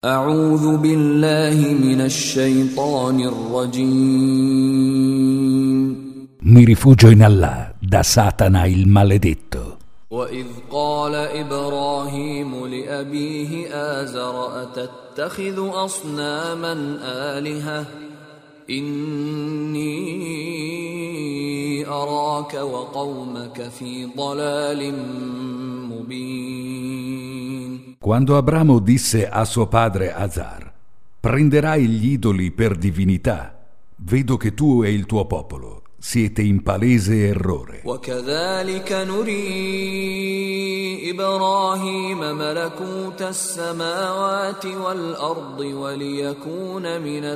أعوذ بالله من الشيطان الرجيم. Mi rifugio in Allah da Satana il maledetto. وإذ قال إبراهيم لأبيه آزر أتتخذ أصناما آلهة إني أراك وقومك في ضلال مبين. Quando Abramo disse a suo padre Azar: prenderai gli idoli per divinità, vedo che tu e il tuo popolo siete in palese errore. وكذلك نري إبراهيم ملكوت السماوات والأرض وليكون من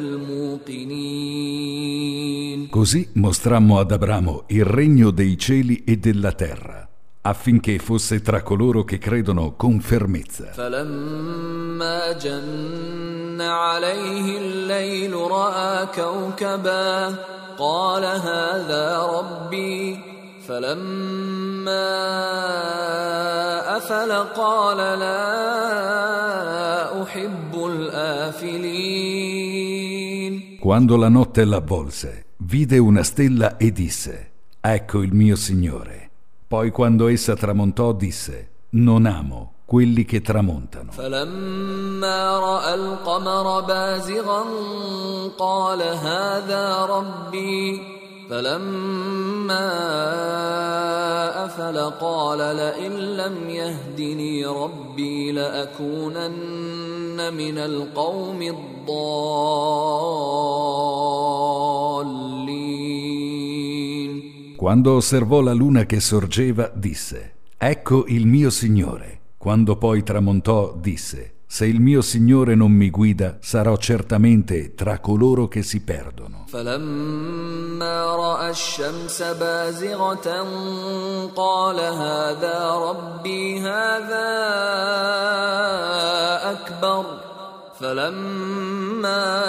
الموقنين. Così mostrammo ad Abramo il regno dei cieli e della terra, affinché fosse tra coloro che credono con fermezza. فلما جن عليه الليل رأى كوكبا قال هذا ربي فلما أفل قال لا أحب الآفلين. Quando la notte l'avvolse, vide una stella e disse: ecco il mio Signore. Poi quando essa tramontò disse: non amo quelli che tramontano. فلما رأى القمر بازغا قال هذا ربي فلما أفل قال لئن لم يهدني ربي لأكونن من القوم الضالين. Quando osservò la luna che sorgeva, disse: ecco il mio Signore. Quando poi tramontò, disse: se il mio Signore non mi guida, sarò certamente tra coloro che si perdono. فلما رأى الشمس بازغة قال هذا ربي هذا أكبر فلما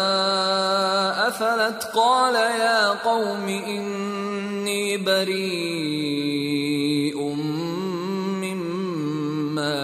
أفلت قال يا قوم إني بريء مما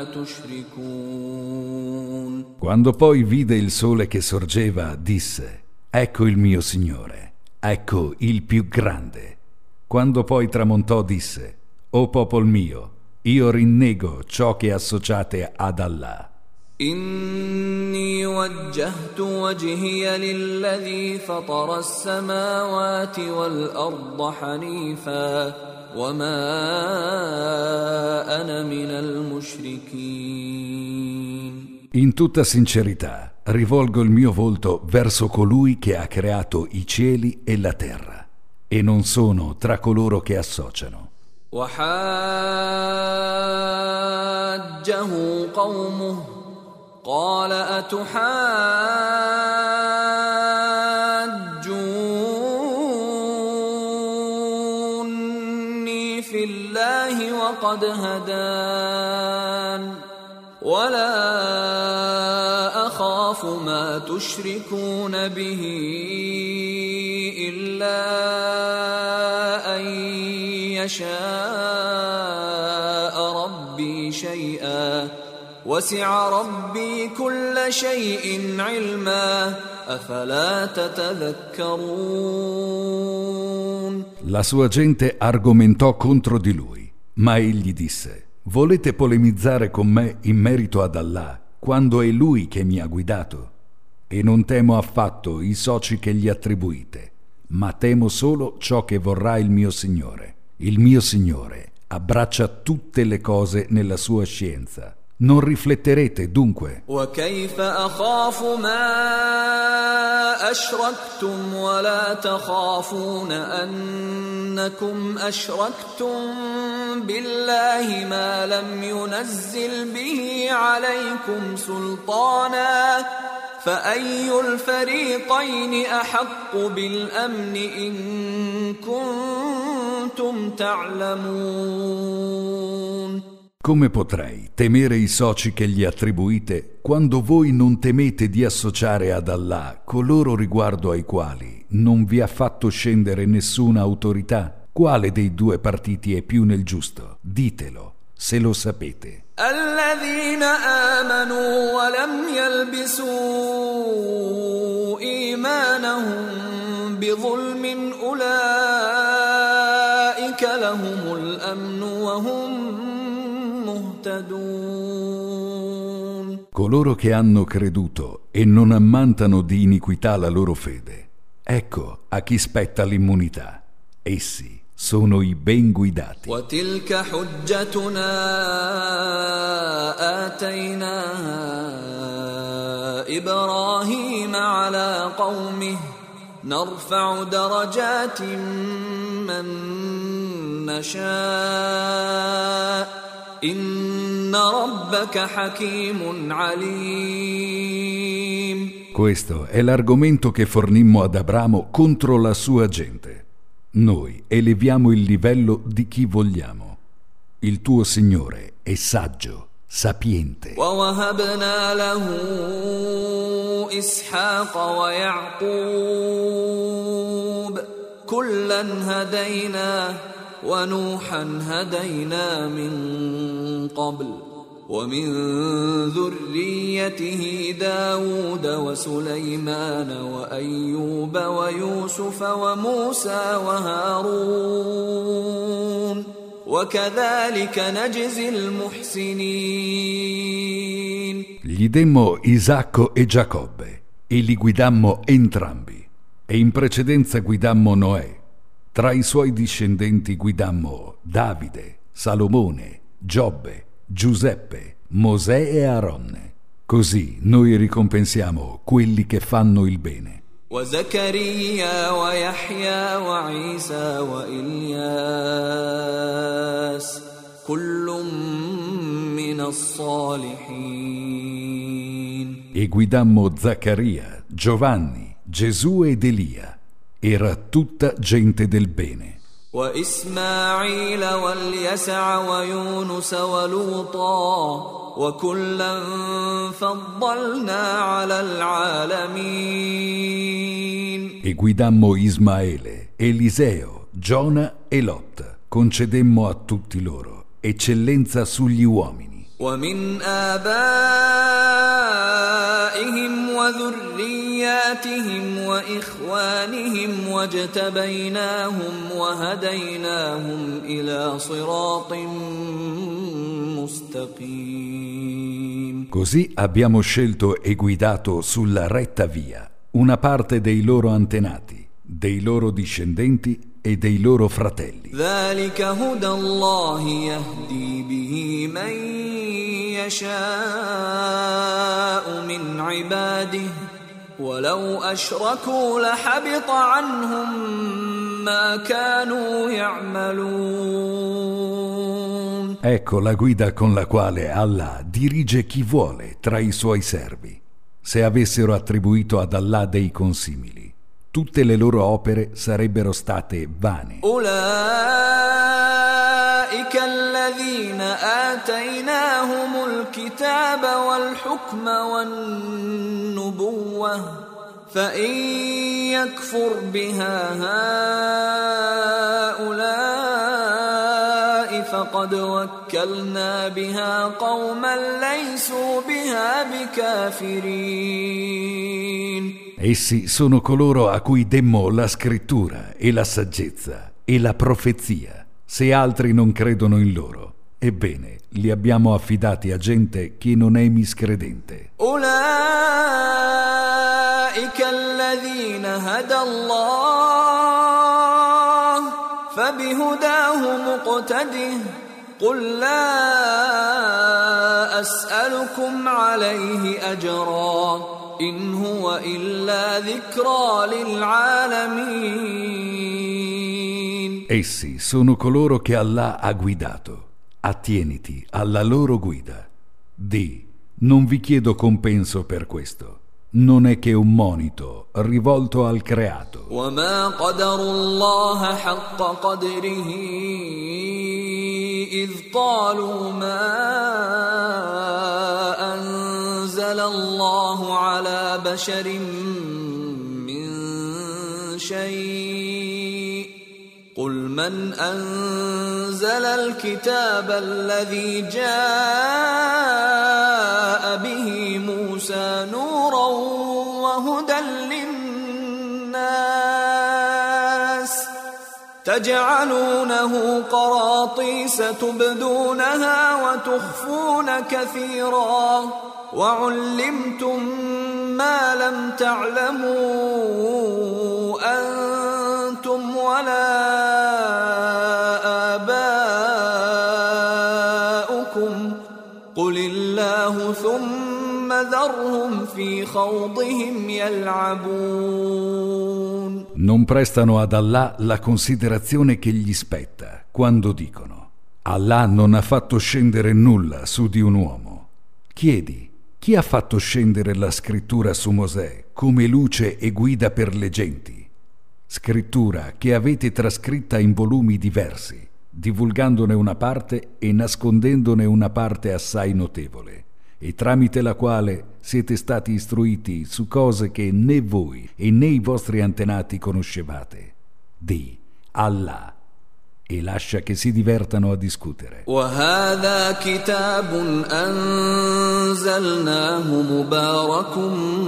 تشركون. Quando poi vide il sole che sorgeva, disse: ecco il mio Signore, ecco il più grande. Quando poi tramontò, disse: o popol mio, io rinnego ciò che associate ad Allah. إني وجهت وجهي للذي فطر السماوات والأرض حنيفا وما أنا من المشركين. In tutta sincerità, rivolgo il mio volto verso colui che ha creato i cieli e la terra, e non sono tra coloro che associano. وحاجه قومه قال أتحاجوني في الله وقد هدان ولا أخاف ما تشركون به إلا أن يشاء ربي شيئا وسع ربي كل شيء علما أفلا تتذكرون. La sua gente argomentò contro di lui, ma egli disse: volete polemizzare con me in merito ad Allah, quando è Lui che mi ha guidato? E non temo affatto i soci che gli attribuite, ma temo solo ciò che vorrà il mio Signore. Il mio Signore abbraccia tutte le cose nella sua scienza. Non rifletterete dunque? وكيف أخاف ما أشركتم ولا تخافون أنكم أشركتم بالله ما لم ينزل به عليكم سلطانا فأي الفريقين أحق بالأمن إن كنتم تعلمون. Come potrei temere i soci che gli attribuite quando voi non temete di associare ad Allah coloro riguardo ai quali non vi ha fatto scendere nessuna autorità? Quale dei due partiti è più nel giusto? Ditelo, se lo sapete. الذين آمنوا ولم يلبسوا إيمانهم بظلم أولئك لهم الأمن وهم مهتدون. Coloro che hanno creduto e non ammantano di iniquità la loro fede, ecco a chi spetta l'immunità. Essi sono i ben guidati. وتلك حجتنا آتيناها إبراهيم على قومه نرفع درجات من نشاء إن ربك حكيم عليم. Questo è l'argomento che fornimmo ad Abramo contro la sua gente. Noi eleviamo il livello di chi vogliamo. Il tuo Signore è saggio, sapiente. ووهبنا له إسحاق ويعقوب كلا هدينا ونوحا هدينا من قبل ومن ذريته داود وسليمان وأيوب ويوسف وموسى وهارون وكذلك نجزي المحسنين. Gli demmo Isacco e Giacobbe e li guidammo entrambi, e in precedenza guidammo Noè. Tra i suoi discendenti guidammo Davide, Salomone, Giobbe, Giuseppe, Mosè e Aaronne. Così noi ricompensiamo quelli che fanno il bene. وزكريا ويحيى وعيسى وإلياس كل من الصالحين. E guidammo Zaccaria, Giovanni, Gesù ed Elia. Era tutta gente del bene. وإسماعيل واليسع ويونس ولوطا وكلا فضلنا على العالمين. E guidammo Ismaele, Eliseo, Giona e Lot. Concedemmo a tutti loro eccellenza sugli uomini. ومن آبائهم وذرياتهم وإخوانهم واجتبيناهم وهديناهم إلى صراط مستقيم. Così abbiamo scelto e guidato sulla retta via una parte dei loro antenati, dei loro discendenti e dei loro fratelli. ذلك هدى الله يهدي به من يشاء من عباده ولو أشركوا لحبط عنهم ما كانوا يعملون. Ecco la guida con la quale Allah dirige chi vuole tra i suoi servi. Se avessero attribuito ad Allah dei consimili, tutte le loro opere sarebbero state vane. أولئك الذين آتيناهم الكتاب والحكم والنبوة فإن يكفر بها هؤلاء فقد وكلنا بها قوما ليسوا بها بكافرين. Essi sono coloro a cui demmo la scrittura e la saggezza e la profezia. Se altri non credono in loro, ebbene, li abbiamo affidati a gente che non è miscredente. أولئك الذين هدى الله فبهداه مقتده قل لا أسألكم عليه أجرا إن هو إلا ذكرى للعالمين. Essi sono coloro che Allah ha guidato. Attieniti alla loro guida. Di, non vi chiedo compenso per questo. Non è che un monito rivolto al creato. وما قدروا الله حق قدره إذ قالوا ما أنزل الله على بشر من شيء قل من أنزل الكتاب الذي جاء به موسى نورا وهدى للناس تجعلونه قراطيس تبدونها وتخفون كثيرا وعلمتم ما لم تعلموا أنتم ولا آباؤكم قل الله ثم ذرهم في خوضهم يلعبون. Non prestano ad Allah la considerazione che gli spetta quando dicono: Allah non ha fatto scendere nulla su di un uomo. Chiedi: chi ha fatto scendere la scrittura su Mosè come luce e guida per le genti? Scrittura che avete trascritta in volumi diversi, divulgandone una parte e nascondendone una parte assai notevole, e tramite la quale siete stati istruiti su cose che né voi e né i vostri antenati conoscevate. Di Allah, e lascia che si divertano a discutere. وهذا كتاب أنزلناه مبارك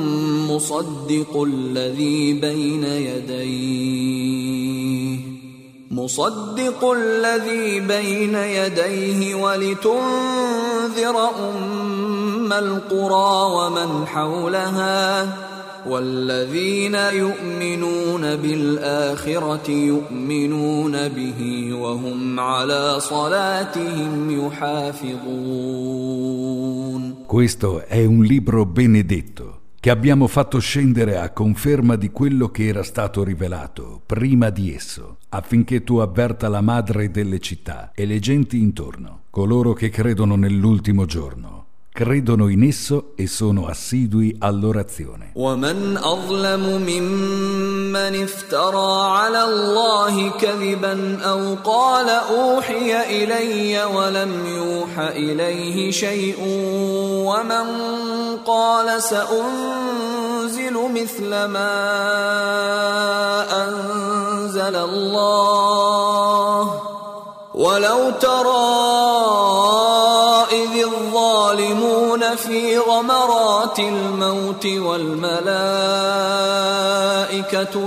مصدق الذي بين يديه ولتنذر أم القرى ومن حولها والذين يؤمنون بالآخرة يؤمنون به وهم على صلاتهم يحافظون. Questo è un libro benedetto che abbiamo fatto scendere a conferma di quello che era stato rivelato prima di esso, affinché tu avverta la madre delle città e le genti intorno, coloro che credono nell'ultimo giorno. Credono in esso e sono assidui all'orazione. ومن أظلم ممن افترى على الله كذبا أو قال أوحي إلي ولم يوح إليه شيء ومن قال سأنزل مثل ما أنزل الله ولو ترى إذ الظالمون في غمرات الموت والملائكة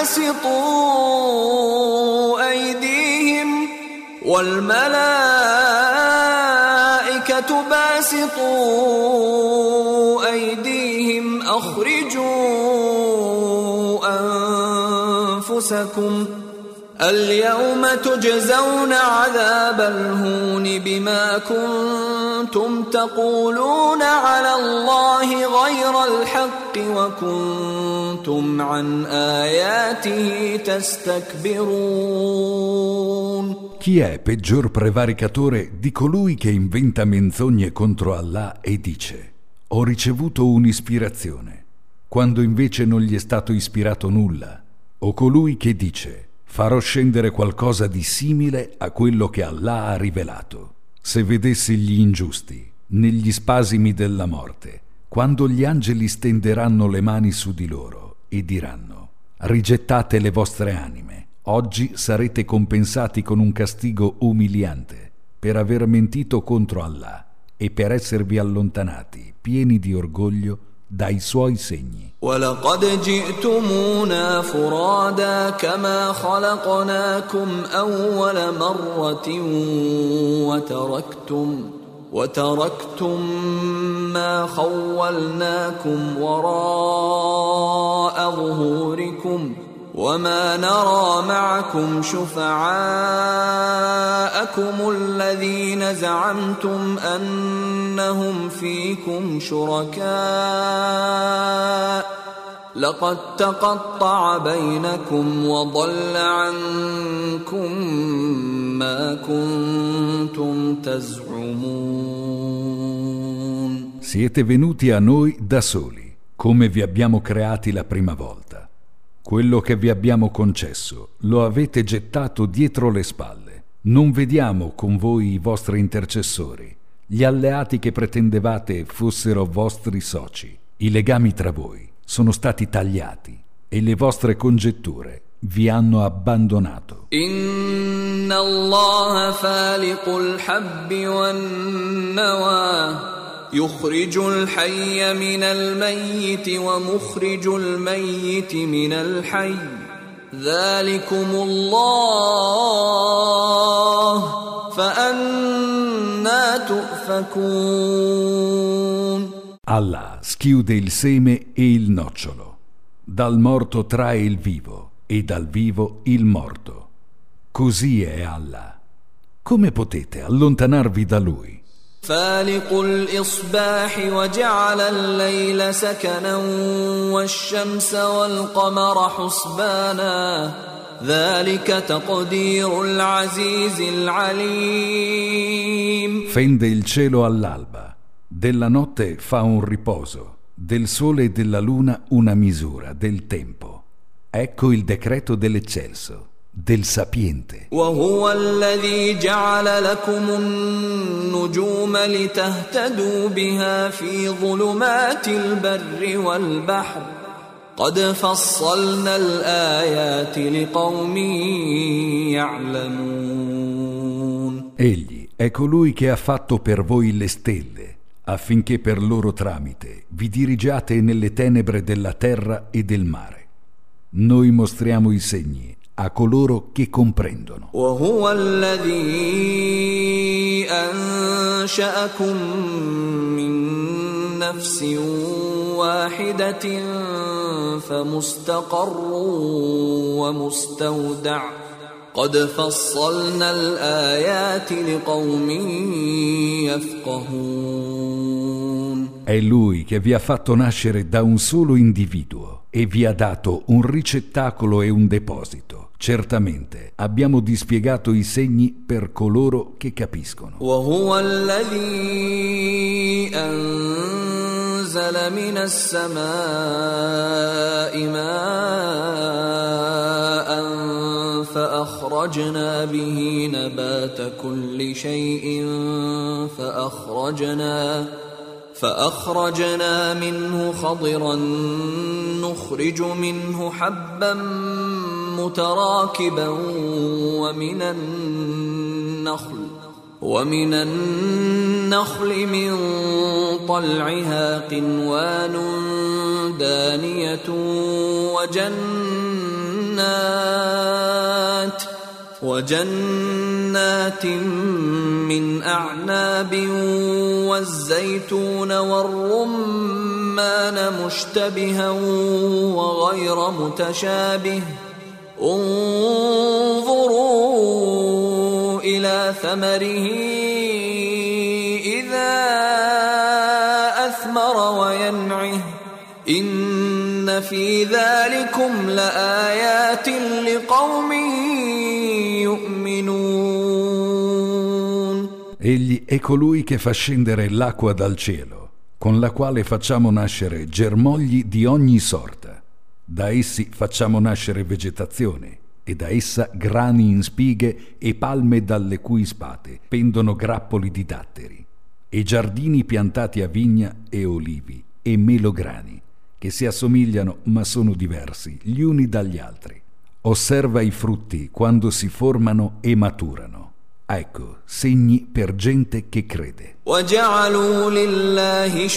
باسطوا أيديهم أخرجوا أنفسكم اليوم تجزون عذاب الهون بما كنتم تقولون على الله غير الحق وكنتم عن آياته تستكبرون. Chi è peggior prevaricatore di colui che inventa menzogne contro Allah e dice: ho ricevuto un'ispirazione, quando invece non gli è stato ispirato nulla, o colui che dice: farò scendere qualcosa di simile a quello che Allah ha rivelato. Se vedessi gli ingiusti negli spasimi della morte, quando gli angeli stenderanno le mani su di loro e diranno: rigettate le vostre anime, oggi sarete compensati con un castigo umiliante per aver mentito contro Allah e per esservi allontanati pieni di orgoglio dai suoi segni. وَلَقَدْ جِئْتُمُونَا فُرَادَى كَمَا خَلَقْنَاكُمْ أَوَّلَ مَرَّةٍ وَتَرَكْتُمْ مَا خَوَّلْنَاكُمْ وَرَاءَ ظُهُورِكُمْ وَمَا نَرَى مَعَكُمْ شُفَعَاءَكُمُ الَّذِينَ زَعَمْتُمْ أَنَّهُمْ فِيكُمْ شُرَكَاءُ لَقَدْ تَقَطَّعَ بَيْنَكُمْ وَضَلَّ عَنكُمْ مَا كُنتُمْ تَزْعُمُونَ. Siete venuti a noi da soli, come vi abbiamo creati la prima volta. Quello che vi abbiamo concesso lo avete gettato dietro le spalle. Non vediamo con voi i vostri intercessori, gli alleati che pretendevate fossero vostri soci. I legami tra voi sono stati tagliati e le vostre congetture vi hanno abbandonato. Inna Allah faliqul habbi wan nawa yukhrijul hayya minal mayyiti wa mukhrijul mayyiti minal hayy dhalikumullah fa anna tu'fakun. Allah schiude il seme e il nocciolo, dal morto trae il vivo e dal vivo il morto. Così è Allah. Come potete allontanarvi da Lui? فالق الإصباح وجعل الليل سكنا والشمس والقمر حسبانا ذلك تقدير العزيز العليم. Fende il cielo all'alba, della notte fa un riposo, del sole e della luna una misura del tempo. Ecco il decreto dell'eccelso, del sapiente. وهو الذي جعل لكم النجوم لتهتدوا بها في ظلمات البر والبحر قد فصلنا الآيات لقوم يعلمون. Egli è colui che ha fatto per voi le stelle, affinché per loro tramite vi dirigiate nelle tenebre della terra e del mare. Noi mostriamo i segni a coloro che comprendono. وهو الذي أنشأكم من نفس واحدة فمستقر ومستودع قد فصلنا الآيات لقوم يفقهون. È Lui che vi ha fatto nascere da un solo individuo e vi ha dato un ricettacolo e un deposito. Certamente abbiamo dispiegato i segni per coloro che capiscono. وهو الذي أنزل من السماء ماء فأخرجنا به نبات كل شيء فأخرجنا منه خضرا نخرج منه حبا متراكبا ومن النخل من طلعها قنوان دانية وجنات من أعناب والزيتون والرمان مشتبها وغير متشابه انظروا إلى ثمره إذا أثمر وينعه إن في ذلكم لآيات لقوم يؤمنون. Egli è colui che fa scendere l'acqua dal cielo, con la quale facciamo nascere germogli di ogni sorta. Da essi facciamo nascere vegetazione, e da essa grani in spighe e palme dalle cui spate pendono grappoli di datteri, e giardini piantati a vigna e olivi e melograni, che si assomigliano ma sono diversi gli uni dagli altri. Osserva i frutti quando si formano e maturano. Ecco, segni per gente che crede. وَجَعَلُوا لِلَّهِ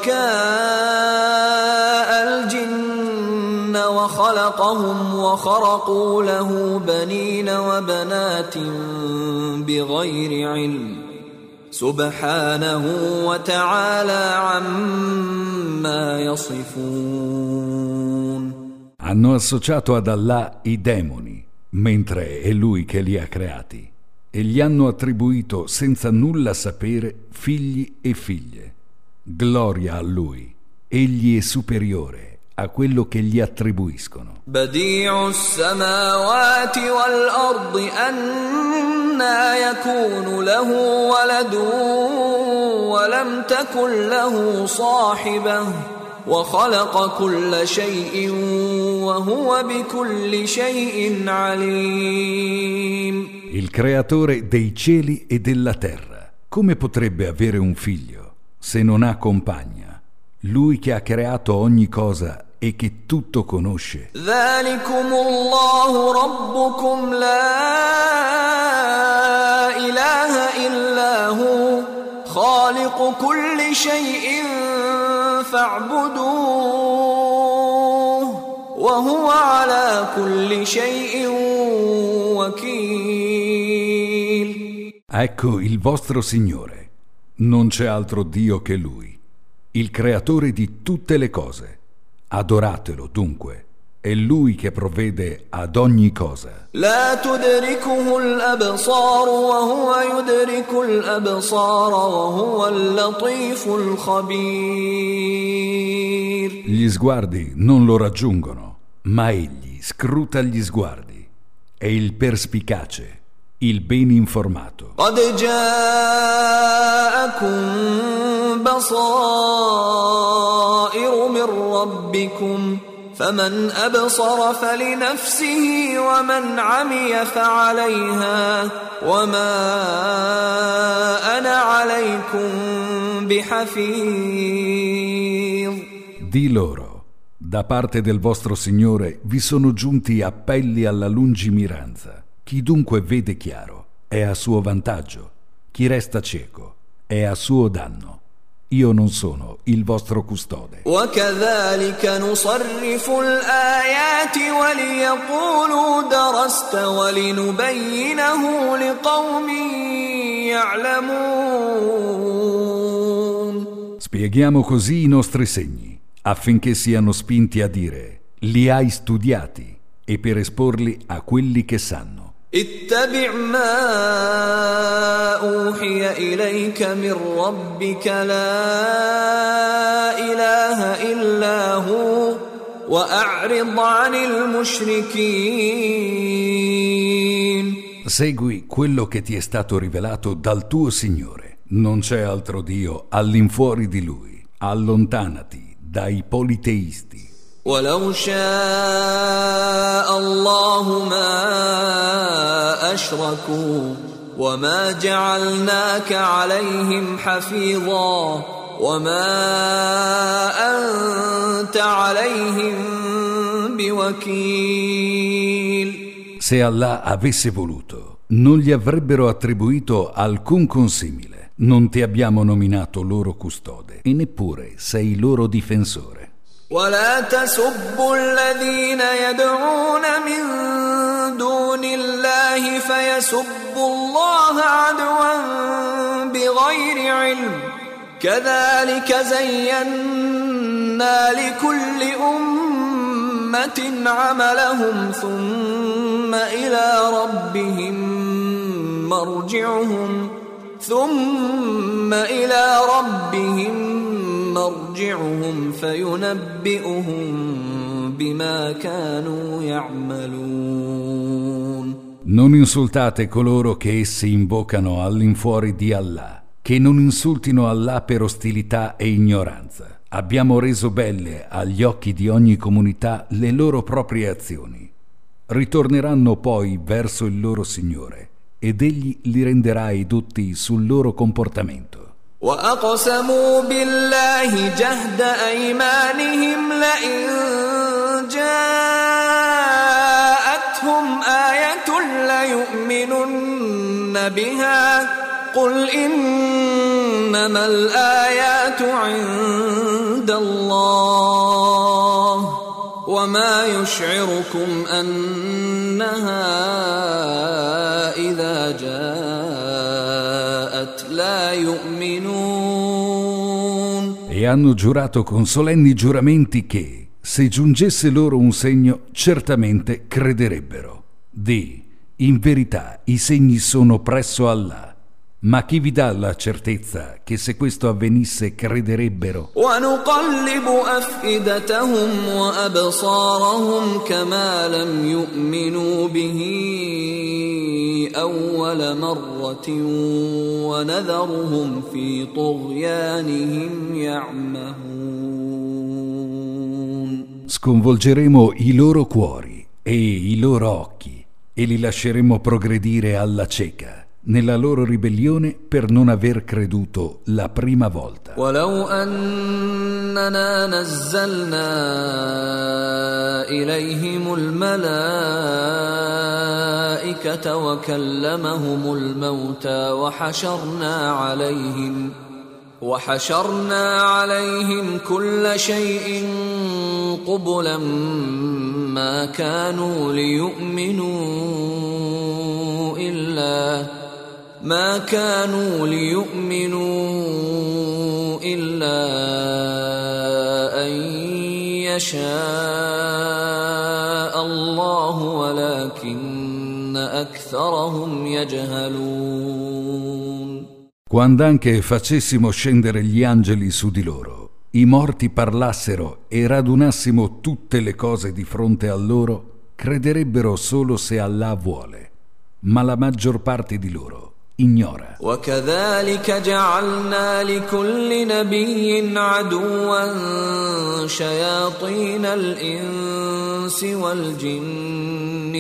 شُرَكَاءَ الْجِنَّ وَخَلَقَهُمْ وَخَرَقُوا لَهُ بَنِينَ وَبَنَاتٍ بِغَيْرِ عِلْمٍ سُبْحَانَهُ وَتَعَالَى عَمَّا يَصِفُونَ. Hanno associato ad Allah i demoni, mentre è Lui che li ha creati, e gli hanno attribuito senza nulla sapere figli e figlie. Gloria a Lui, egli è superiore a quello che gli attribuiscono. بديع السماوات والأرض أنى يكون له ولد ولم تكن له صاحبة وخلق كل شيء وهو بكل شيء عليم. Il creatore dei cieli e della terra, come potrebbe avere un figlio se non ha compagna? Lui che ha creato ogni cosa e che tutto conosce. ذلكم الله ربكم لا إله إلا هو خالق كل شيء فاعبدوه وهو على كل شيء وكيل. Ecco il vostro Signore. Non c'è altro Dio che Lui, il creatore di tutte le cose. Adoratelo dunque, è Lui che provvede ad ogni cosa. لا تدركه الأبصار وهو يدرك الأبصار وهو اللطيف الخبير. Gli sguardi non lo raggiungono, ma Egli scruta gli sguardi. È il perspicace, il ben informato. قد جاءكم بصائر من ربكم فمن أبصر فلنفسه ومن عمي فعليها وما أنا عليكم بحفيظ. Di loro, da parte del vostro Signore vi sono giunti appelli alla lungimiranza. Chi dunque vede chiaro è a suo vantaggio, chi resta cieco è a suo danno. Io non sono il vostro custode. وكذلك نصرف الآيات وليقولوا درست ولنبينه لقوم يعلمون. Spieghiamo così i nostri segni, affinché siano spinti a dire: li hai studiati, e per esporli a quelli che sanno. اتبع ما أوحي إليك من ربك لا إله إلا هو وأعرض عن المشركين. Segui quello che ti è stato rivelato dal tuo Signore. Non c'è altro Dio all'infuori di Lui. Allontanati dai politeisti. ولو شاء الله ما أشركوا وما جعلناك عليهم حفيظا وما أنت عليهم بوكيل. Se Allah avesse voluto, non gli avrebbero attribuito alcun consimile. Non ti abbiamo nominato loro custode e neppure sei loro difensore. ولا تسبوا الذين يدعون من دون الله فيسبوا الله عدوا بغير علم كذلك زينا لكل أمة عملهم ثم إلى ربهم مرجعهم فينبئهم بما كانوا يعملون. Non insultate coloro che essi invocano all'infuori di Allah, che non insultino Allah per ostilità e ignoranza. Abbiamo reso belle agli occhi di ogni comunità le loro proprie azioni. Ritorneranno poi verso il loro Signore ed Egli li renderà edotti sul loro comportamento. وأقسموا بالله جهد أيمانهم لئن جاءتهم آية ليؤمنن بها قل إنما الآيات عند الله وما يشعركم أنها إذا جاءت لا يؤمنون. E hanno giurato con solenni giuramenti che, se giungesse loro un segno, certamente crederebbero. Di, in verità, i segni sono presso Allah. Ma chi vi dà la certezza che se questo avvenisse crederebbero? ونقلب أفئدتهم وأبصارهم كما لم يؤمنوا به أول مرة ونذرهم في طغيانهم يعمهون. Sconvolgeremo i loro cuori e i loro occhi e li lasceremo progredire alla cieca nella loro ribellione per non aver creduto la prima volta. ولو أننا نزلنا إليهم الملائكة وكلمهم الموتى وحشرنا عليهم كل شيء قبلا ما كانوا ليؤمنوا إلا أن يشاء الله ولكن أكثرهم يجهلون. Quand'anche facessimo scendere gli angeli su di loro, i morti parlassero e radunassimo tutte le cose di fronte a loro, crederebbero solo se Allah vuole, ma la maggior parte di loro ignora. وكذلك جعلنا لكل نبي عدوا شياطين الإنس والجن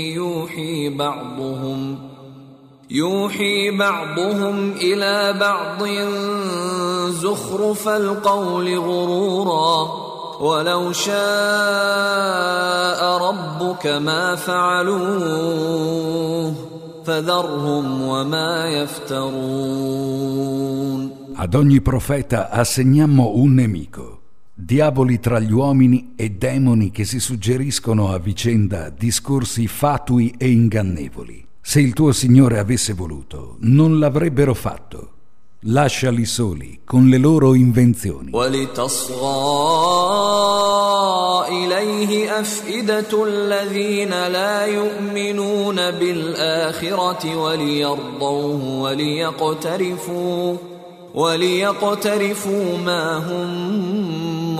يوحي بعضهم إلى بعض زخرف القول غرورا ولو شاء ربك ما فعلوه فذرهم وما يفترون. Ad ogni profeta assegnammo un nemico, diavoli tra gli uomini e demoni che si suggeriscono a vicenda discorsi fatui e ingannevoli. Se il tuo Signore avesse voluto, non l'avrebbero fatto. Lasciali soli con le loro invenzioni. وَلِتَصْغَى إِلَيْهِ أَفْئِدَةُ الَّذِينَ لَا يُؤْمِنُونَ بِالْآخِرَةِ وَلِيَرْضَوْهُ وَلِيَقْتَرِفُوا مَا هُمْ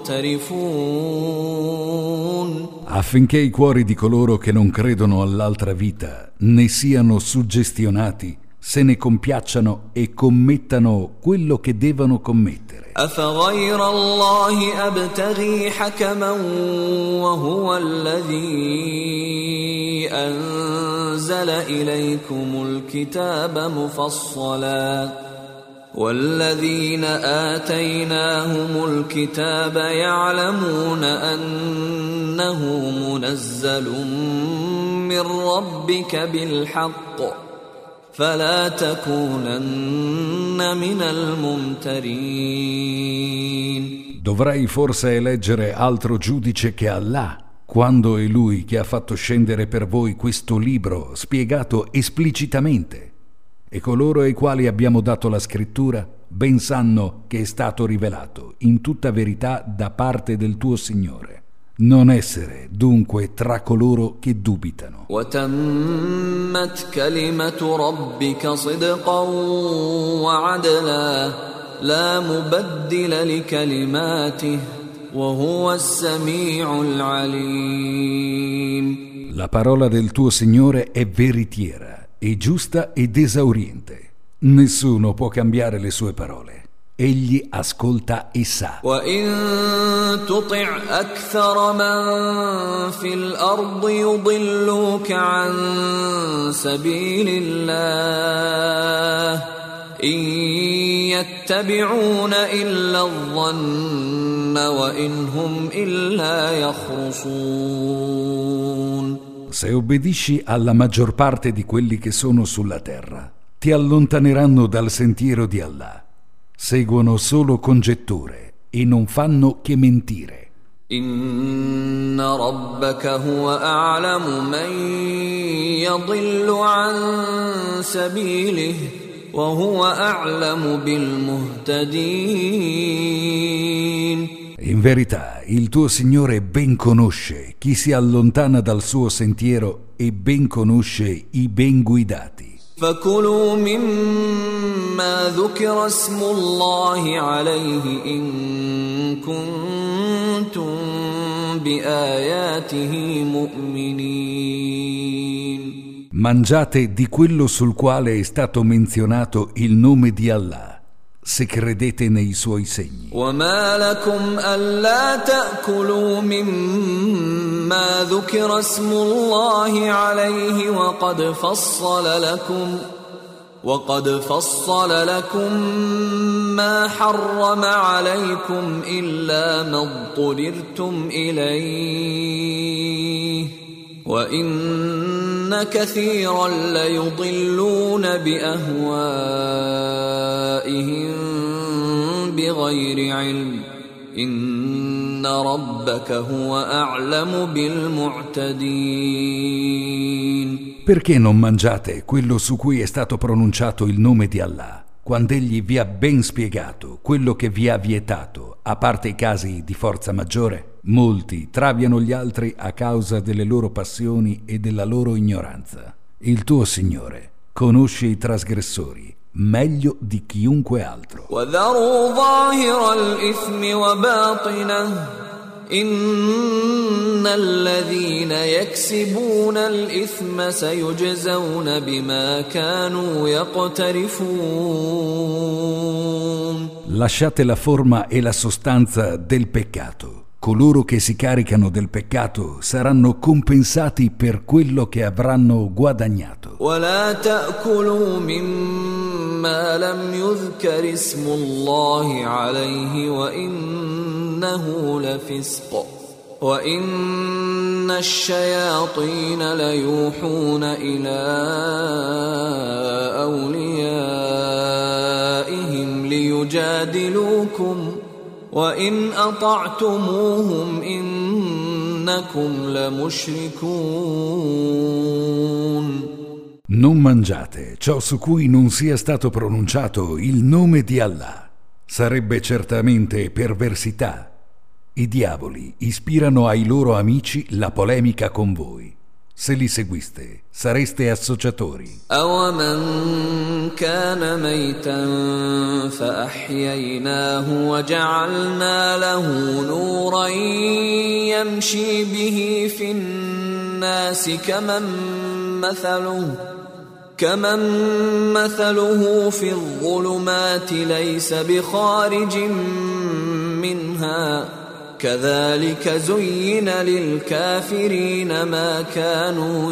مُقْتَرِفُونَ. Affinché i cuori di coloro che non credono all'altra vita ne siano suggestionati, se ne compiacciano e commettano quello che devono commettere. أفغير الله أبتغي حكما وهو الذي أنزل إليكم الكتاب مفصلا والذين آتيناهم الكتاب يعلمون أنه منزل من ربك بالحق فلا تكونن من الممترين. Dovrai forse eleggere altro giudice che Allah, quando è Lui che ha fatto scendere per voi questo libro spiegato esplicitamente. E coloro ai quali abbiamo dato la scrittura ben sanno che è stato rivelato in tutta verità da parte del tuo Signore. Non essere dunque tra coloro che dubitano. وَتَمَّتْ كَلِمَةُ رَبِّكَ صِدْقًا وَعَدْلًا لَا مُبَدِّلَ لِكَلِمَاتِهِ وَهُوَ السَّمِيعُ الْعَلِيمُ. La parola del tuo Signore è veritiera, è giusta ed esauriente. Nessuno può cambiare le sue parole. Egli ascolta e sa. وَإِن تُطِعْ أَكْثَرَ مَن فِي الْأَرْضِ يُضِلُّوكَ عَن سَبِيلِ اللَّهِ إِن يَتَّبِعُونَ إِلَّا الظَّنَّ وَإِنْ هُمْ إِلَّا يَخْرُصُونَ. Se obbedisci alla maggior parte di quelli che sono sulla terra, ti allontaneranno dal sentiero di Allah. Seguono solo congetture e non fanno che mentire. Inna rabbaka huwa a'lamu man yadillu an sabilihi wa huwa a'lamu bil muhtadin. In verità, il tuo Signore ben conosce chi si allontana dal suo sentiero e ben conosce i ben guidati. فَكُلُوا مِمَّا ذُكِرَ اسْمُ اللَّهِ عَلَيْهِ إِن كُنتُم بِآيَاتِهِ مُؤْمِنِينَ. Mangiate di quello sul quale è stato menzionato il nome di Allah, se credete nei suoi segni. وَمَا لَكُمْ أَلَّا تَأْكُلُوا مِمَّا ذُكِرَ اسْمُ اللَّهِ عَلَيْهِ وقد فصل لكم ما حرم عليكم إلا ما اضطررتم إليه وإن كثيرا ليضلون بأهوائهم بغير علم إن ربك هو أعلم بالمعتدين. Perché non mangiate quello su cui è stato pronunciato il nome di Allah, quando egli vi ha ben spiegato quello che vi ha vietato, a parte i casi di forza maggiore? Molti traviano gli altri a causa delle loro passioni e della loro ignoranza. Il tuo Signore conosce i trasgressori meglio di chiunque altro. وَذَرُوا ظَاهِرَ الْإِثْمِ وَبَاطِنَهُ إِنَّ الَّذِينَ يَكْسِبُونَ الْإِثْمَ سَيُجْزَوْنَ بِمَا كَانُوا يَقْتَرِفُونَ. Lasciate la forma e la sostanza del peccato. Coloro che si caricano del peccato saranno compensati per quello che avranno guadagnato. وَلَا تَأْكُلُوا مِمَّا لَمْ يُذْكَرِ اسْمُ اللَّهِ عَلَيْهِ وَإِنَّهُ لَفِسْقٌ وَإِنَّ الشَّيَاطِينَ لَيُوحُونَ إِلَىٰ أَوْلِيَائِهِمْ لِيُجَادِلُوكُمْ وَإِنْ أَطَعْتُمُوهُمْ إِنَّكُمْ لَمُشْرِكُونَ. Non mangiate ciò su cui non sia stato pronunciato il nome di Allah. Sarebbe certamente perversità. I diavoli ispirano ai loro amici la polemica con voi. Se li seguiste, sareste associatori. أَوَمَنْ كَانَ مَيْتًا فَأَحْيَيْنَاهُ وَجَعَلْنَا لَهُ نُورًا يَمْشِي بِهِ فِي النَّاسِ كمن مثله في الظلمات ليس بخارج منها كذلك زين للكافرين ما كانوا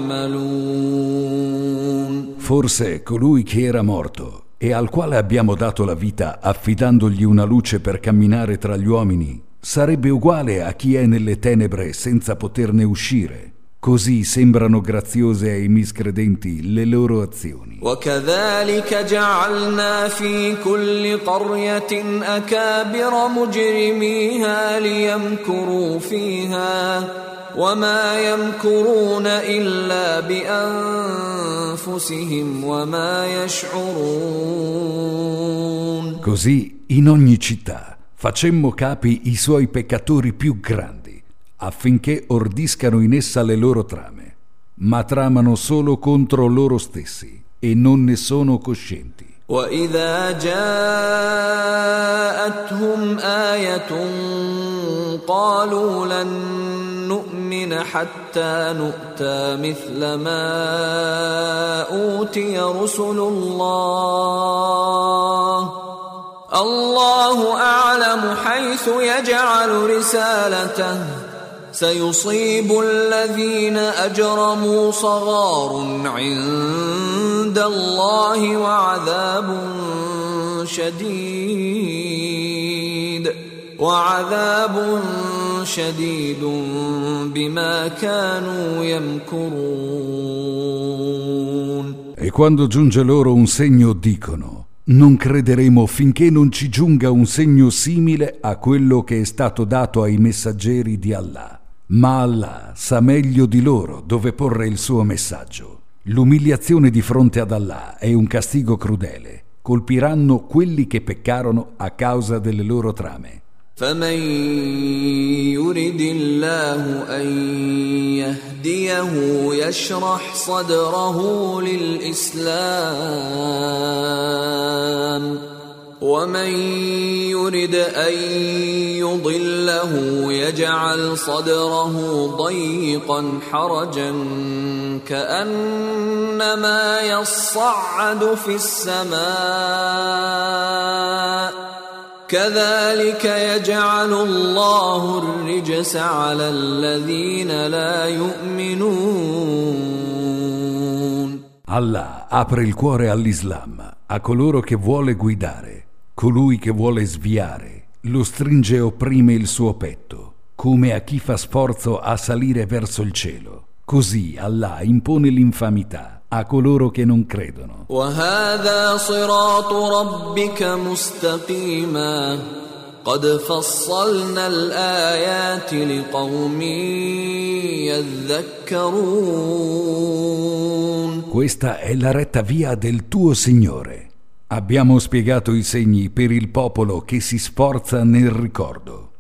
يعملون. Forse colui che era morto e al quale abbiamo dato la vita affidandogli una luce per camminare tra gli uomini sarebbe uguale a chi è nelle tenebre senza poterne uscire. Così sembrano graziose ai miscredenti le loro azioni. وَكَذَلِكَ جَعَلْنَا فِي كُلِّ قَرْيَةٍ أَكَابِرَ مُجْرِمِيهَا لِيَمْكُرُوا فِيهَا وَمَا يَمْكُرُونَ إِلَّا بِأَنفُسِهِمْ وَمَا يَشْعُرُونَ. Così in ogni città facemmo capi i suoi peccatori più grandi, affinché ordiscano in essa le loro trame, ma tramano solo contro loro stessi e non ne sono coscienti. وَإِذَا جَاءَتْهُمْ آيَةٌ قَالُوا لَن نُّؤْمِنَ حَتَّى نُؤْتَىٰ مِثْلَ مَا أُوتِيَ رُسُلُ اللَّهُ أَعْلَمُ حَيْثُ يَجْعَلُ رِسَالَتَهُ سيصيب الذين أجرموا صغار عند الله وعذاب شديد بما كانوا يمكرون. E quando giunge loro un segno dicono: non crederemo finché non ci giunga un segno simile a quello che è stato dato ai messaggeri di Allah. Ma Allah sa meglio di loro dove porre il suo messaggio. L'umiliazione di fronte ad Allah è un castigo crudele. Colpiranno quelli che peccarono a causa delle loro trame. فمن يرد الله أن يهديه يشرح صدره للإسلام ومن يرد أن يضله يجعل صدره ضيقا حرجا كأنما يصعد في السماء كذلك يجعل الله الرجس على الذين لا يؤمنون. Allah apre il cuore all'Islam a coloro che vuole guidare. Colui che vuole sviare lo stringe e opprime il suo petto, come a chi fa sforzo a salire verso il cielo. Così Allah impone l'infamità a coloro che non credono. وَهَذَا صِرَاطُ رَبِّكَ مُسْتَقِيمًا قَدْ فَصَّلْنَا الْآيَاتِ لِقَوْمٍ يَذَّكَّرُونَ. Questa è la retta via del tuo Signore. Abbiamo spiegato i segni per il popolo che si sforza nel ricordo.